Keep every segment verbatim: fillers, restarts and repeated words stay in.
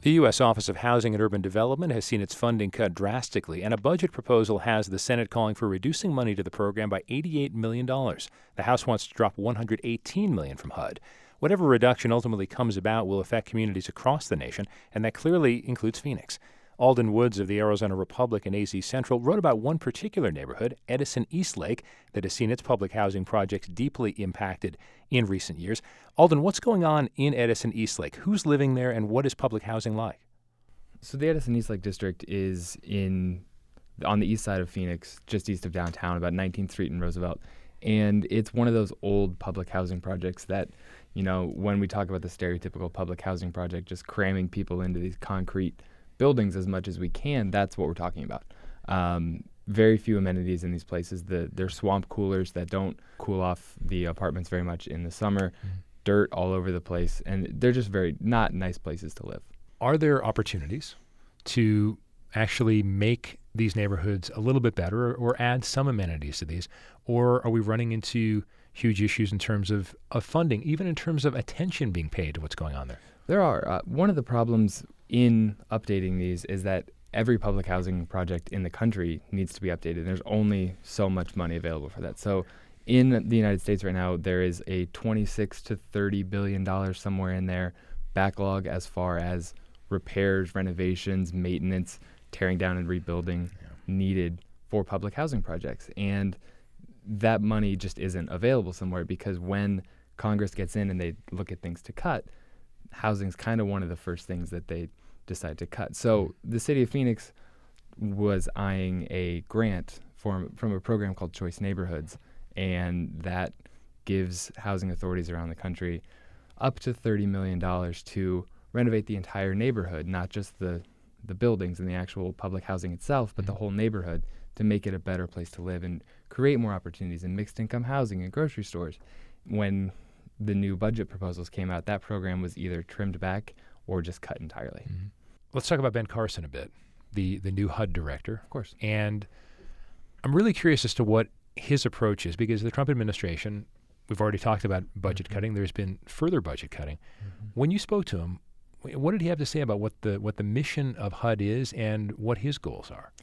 The U S. Office of Housing and Urban Development has seen its funding cut drastically, and a budget proposal has the Senate calling for reducing money to the program by eighty-eight million dollars. The House wants to drop one hundred eighteen million dollars from H U D. Whatever reduction ultimately comes about will affect communities across the nation, and that clearly includes Phoenix. Alden Woods of the Arizona Republic and A Z Central wrote about one particular neighborhood, Edison Eastlake, that has seen its public housing projects deeply impacted in recent years. Alden, what's going on in Edison Eastlake? Who's living there, and what is public housing like? So the Edison Eastlake district is in on the east side of Phoenix, just east of downtown, about nineteenth Street and Roosevelt. And it's one of those old public housing projects that, you know, when we talk about the stereotypical public housing project, just cramming people into these concrete buildings as much as we can, that's what we're talking about. Um, very few amenities in these places. The, they're swamp coolers that don't cool off the apartments very much in the summer, mm-hmm. dirt all over the place, and they're just very not nice places to live. Are there opportunities to actually make these neighborhoods a little bit better, or, or add some amenities to these? Or are we running into huge issues in terms of, of funding, even in terms of attention being paid to what's going on there? There are. Uh, one of the problems in updating these is that every public housing project in the country needs to be updated. There's only so much money available for that. So in the United States right now, there is a twenty-six to thirty billion dollars somewhere in there backlog as far as repairs, renovations, maintenance, tearing down and rebuilding yeah. needed for public housing projects. And that money just isn't available somewhere, because when Congress gets in and they look at things to cut, housing's kind of one of the first things that they decide to cut. So the city of Phoenix was eyeing a grant from, from a program called Choice Neighborhoods, and that gives housing authorities around the country up to thirty million dollars to renovate the entire neighborhood, not just the, the buildings and the actual public housing itself, but mm-hmm. the whole neighborhood, to make it a better place to live and create more opportunities in mixed income housing and grocery stores. When the new budget proposals came out, that program was either trimmed back or just cut entirely. Mm-hmm. Let's talk about Ben Carson a bit, the, the new H U D director. Of course. And I'm really curious as to what his approach is, because the Trump administration, we've already talked about budget mm-hmm. cutting. There's been further budget cutting. Mm-hmm. When you spoke to him, what did he have to say about what the what the mission of H U D is and what his goals are?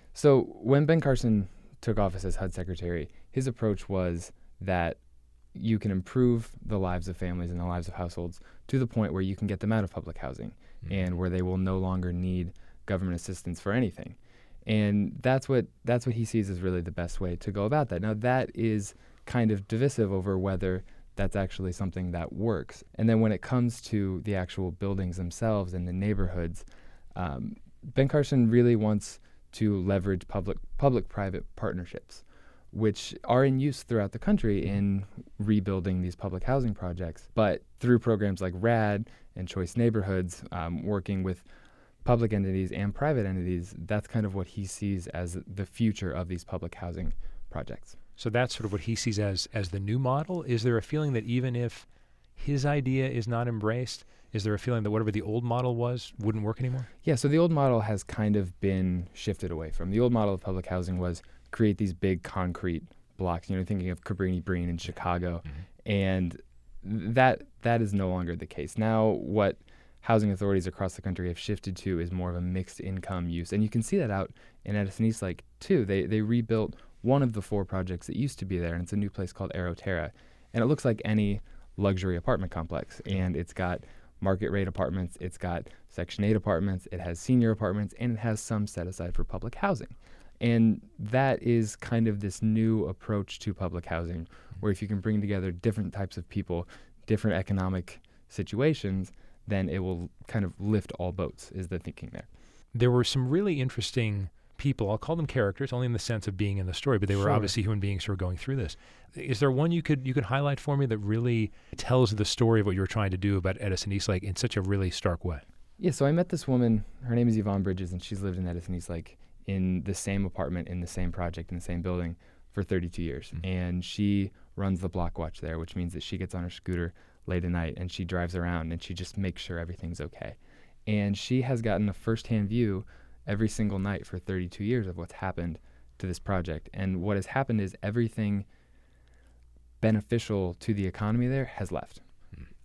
So when Ben Carson took office as H U D secretary, his approach was that you can improve the lives of families and the lives of households to the point where you can get them out of public housing mm-hmm. and where they will no longer need government assistance for anything. And that's what that's what he sees as really the best way to go about that. Now, that is kind of divisive over whether that's actually something that works. And then when it comes to the actual buildings themselves and the neighborhoods, um, Ben Carson really wants to leverage public public-private partnerships, which are in use throughout the country in rebuilding these public housing projects. But through programs like RAD and Choice Neighborhoods, um, working with public entities and private entities, that's kind of what he sees as the future of these public housing projects. So that's sort of what he sees as as the new model. Is there a feeling that even if his idea is not embraced, is there a feeling that whatever the old model was wouldn't work anymore? Yeah, so the old model has kind of been shifted away from. The old model of public housing was create these big concrete blocks, you know, thinking of Cabrini-Green in Chicago, mm-hmm. and that that is no longer the case. Now what housing authorities across the country have shifted to is more of a mixed income use, and you can see that out in Edison Eastlake too. They they rebuilt one of the four projects that used to be there, and it's a new place called AeroTerra, and it looks like any luxury apartment complex, and it's got market rate apartments, it's got Section eight apartments, it has senior apartments, and it has some set aside for public housing. And that is kind of this new approach to public housing, where if you can bring together different types of people, different economic situations, then it will kind of lift all boats, is the thinking there. There were some really interesting people, I'll call them characters, only in the sense of being in the story, but they were sure. obviously human beings who were going through this. Is there one you could you could highlight for me that really tells the story of what you were trying to do about Edison Eastlake in such a really stark way? Yeah, so I met this woman, her name is Yvonne Bridges, and she's lived in Edison Eastlake in the same apartment, in the same project, in the same building for thirty-two years. Mm-hmm. And she runs the block watch there, which means that she gets on her scooter late at night and she drives around and she just makes sure everything's okay. And she has gotten a firsthand view every single night for thirty-two years of what's happened to this project. And what has happened is everything beneficial to the economy there has left. Mm.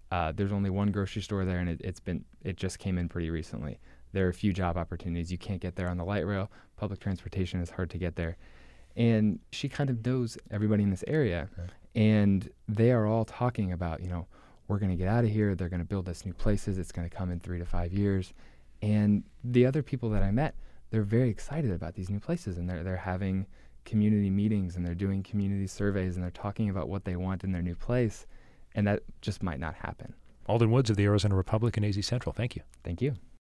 Uh, there's only one grocery store there, and it, it's been it just came in pretty recently. There are a few job opportunities. You can't get there on the light rail. Public transportation is hard to get there. And she kind of knows everybody in this area. Okay. And they are all talking about, you know, we're going to get out of here. They're going to build us new places. It's going to come in three to five years. And the other people that I met, they're very excited about these new places. And they're, they're having community meetings, and they're doing community surveys, and they're talking about what they want in their new place. And that just might not happen. Alden Woods of the Arizona Republic and A Z Central, thank you. Thank you.